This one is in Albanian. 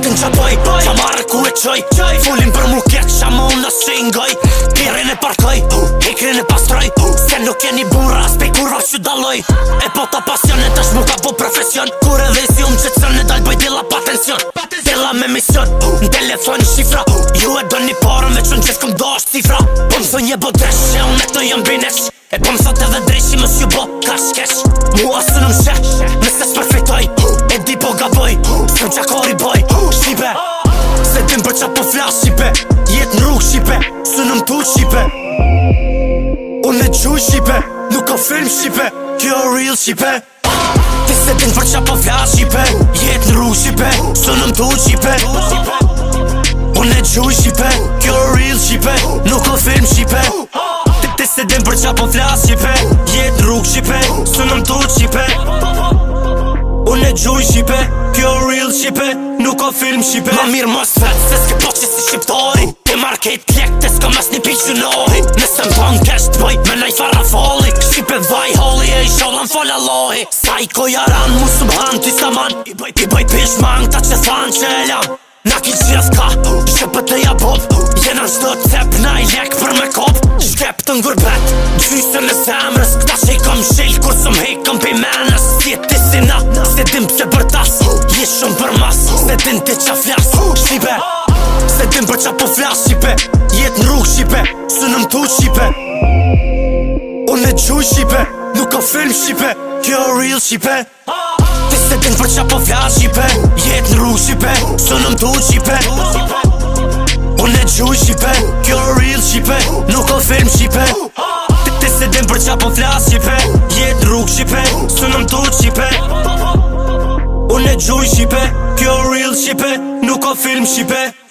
din qa bëj Qa marrë ku e qoj Fullin për mu kek qa më unë nësë që i ngoj Pirin e parkoj, hekrin e pastroj Se nuk jeni burra, s'pej kurva që daloj E po ta pasionet është mu ka po profesion Kur edhe si që të sënë dal bëj dilla pa tension Dilla me mision, në telefon shifra Ju e do një parën veç unë gjithë këm do është cifra Po më thë një bo dresh e unë e të jam binesh E po më thot edhe dreshi më s'ju bo kash kesh Mua së në mshe, nëse s'perfektoj E di po gaboj, s'këm qakori boj Shqipe, se dim për qa po flas Shqipe Jet në rrug Shqipe, së në mtu Shqipe Unë e gjuj Shqipe, nuk o film Shqipe Kjo real Shqipe Ti se din për qa po flas Shqipe Jet në rrug Shqipe, së në mtu Shqipe Unë e gjuj Shqipe, kjo real Shqipe Nuk o film Shqipe Ti se din për qa po flas Shqipe Jet në rrug Shqipe, së në mtu Shqipe Unë e gjuj Shqipe, kjo real Shqipe Nuk o film Shqipe Ma mirë mos vetë, se s'ke po që si shqiptori Ti market klek, te s'ka mas një piqë nohi Nëse më ton kesh t'boj, me nej farafoli Shqipe vaj holi e i shollan fol Allahi Sa i ko jaran, mu subhan ty saman I bëj pish mang, ta që than që e lam Na ki qirës ka, shqepët e jabob Jena në shdo t'cep, na i lek për me kop Shkep të ngurbet, gjysën e zemrës Këta që i kom shil, kur së m'hejkëm pi menës Sjeti si na, se dim pëse për tas Jesh shumë për mas, se din ti qa flas Shqipe, se dim për qa po flas Shqipe Jet në rrug Shqipe, së në mtu Shqipe Unë e gjuj Shqipe, nuk o film Shqipe Kjo real Shqipe Ti se din për qa po flas Shqipe Jet në rrug Shqipe, së në mtu Shqipe Unë e gjuj Shqipe, kjo real Shqipe Nuk o film Shqipe Ti se din për qa po flas Shqipe Jet në rrug Shqipe, së në mtu Shqipe Unë e gjuj Shqipe, kjo real Shqipe Nuk o film Shqipe